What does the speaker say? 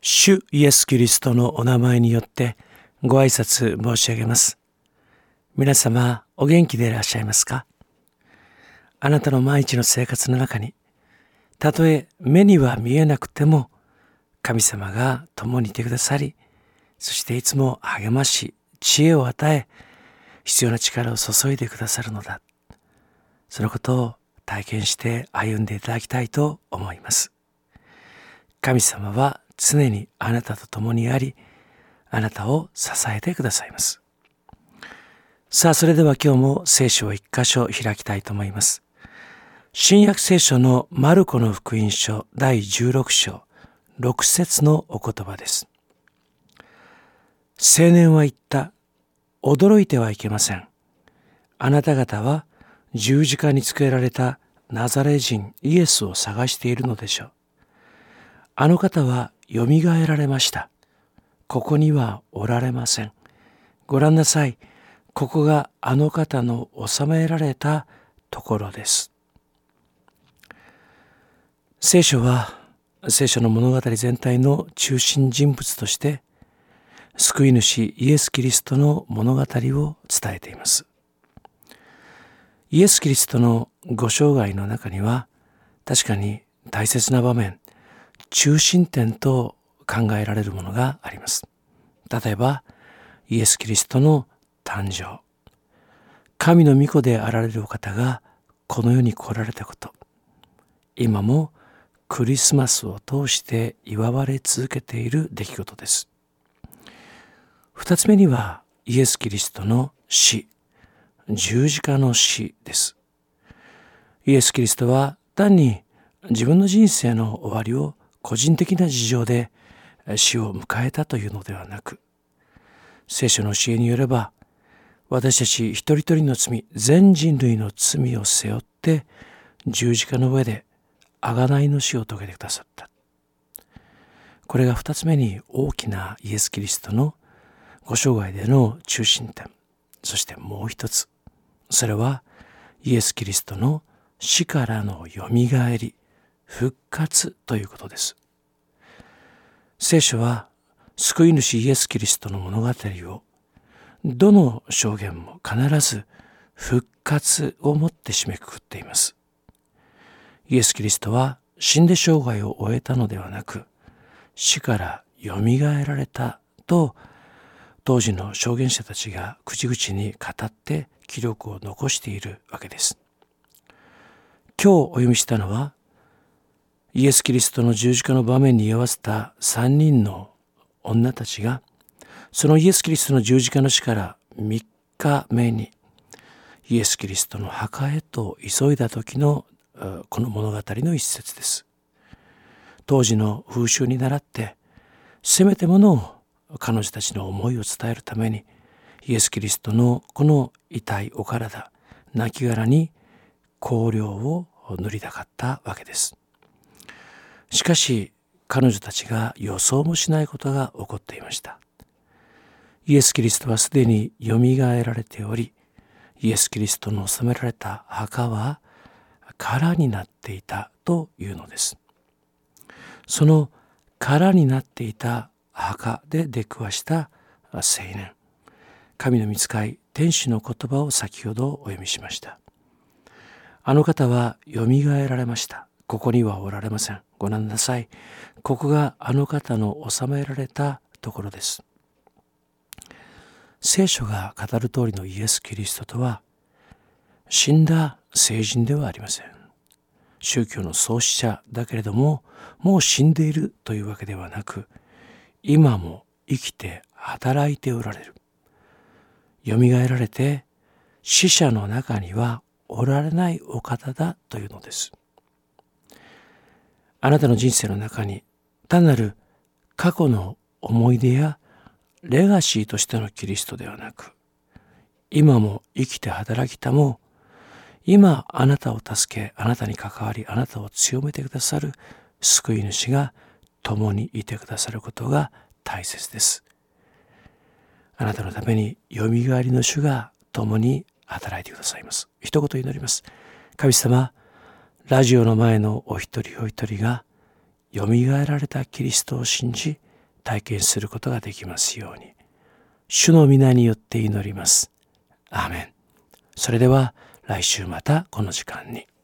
主イエス・キリストのお名前によってご挨拶申し上げます。皆様お元気でいらっしゃいますか？あなたの毎日の生活の中に、たとえ目には見えなくても神様が共にいてくださり、そしていつも励まし、知恵を与え、必要な力を注いでくださるのだ。そのことを体験して歩んでいただきたいと思います。神様は常にあなたと共にあり、あなたを支えてくださいます。さあ、それでは今日も聖書を一箇所開きたいと思います。新約聖書のマルコの福音書第16章6節のお言葉です。青年は言った。驚いてはいけません。あなた方は十字架につけられたナザレ人イエスを探しているのでしょう。あの方はよみがえられました。ここにはおられません。ご覧なさい。ここがあの方の収められたところです。聖書は聖書の物語全体の中心人物として救い主イエス・キリストの物語を伝えています。イエス・キリストのご生涯の中には確かに大切な場面、中心点と考えられるものがあります。例えばイエス・キリストの誕生、神の御子であられるお方がこの世に来られたこと、今もクリスマスを通して祝われ続けている出来事です。二つ目にはイエス・キリストの死、十字架の死です。イエス・キリストは単に自分の人生の終わりを個人的な事情で死を迎えたというのではなく、聖書の教えによれば私たち一人一人の罪、全人類の罪を背負って十字架の上で贖いの死を遂げてくださった。これが二つ目に大きなイエス・キリストのご生涯での中心点。そしてもう一つ、それはイエス・キリストの死からのよみがえり、復活ということです。聖書は救い主イエス・キリストの物語をどの証言も必ず復活をもって締めくくっています。イエス・キリストは死んで生涯を終えたのではなく、死からよみがえられたと当時の証言者たちが口々に語って記録を残しているわけです。今日お読みしたのはイエス・キリストの十字架の場面に居合わせた3人の女たちがそのイエス・キリストの十字架の死から3日目にイエス・キリストの墓へと急いだ時のこの物語の一節です。当時の風習に倣ってせめてものを彼女たちの思いを伝えるためにイエス・キリストのこの痛いお体、亡骸に香料を塗りたかったわけです。しかし彼女たちが予想もしないことが起こっていました。イエス・キリストはすでによみがえられており、イエス・キリストの納められた墓は空になっていたというのです。その空になっていた墓で出くわした青年、神の御使い天使の言葉を先ほどお読みしました。あの方はよみがえられました。ここにはおられません。ご覧なさい。ここがあの方の収められたところです。聖書が語る通りのイエス・キリストとは死んだ聖人ではありません。宗教の創始者だけれどももう死んでいるというわけではなく、今も生きて働いておられる。よみがえられて死者の中にはおられないお方だというのです。あなたの人生の中に単なる過去の思い出やレガシーとしてのキリストではなく、今も生きて働きたも今あなたを助け、あなたに関わり、あなたを強めてくださる救い主が共にいてくださることが大切です。あなたのためによみがえりの主が共に働いてくださいます。一言祈ります。神様、ラジオの前のお一人お一人がよみがえられたキリストを信じ、 体験することができますように、主の皆によって祈ります。アーメン。それでは来週またこの時間に。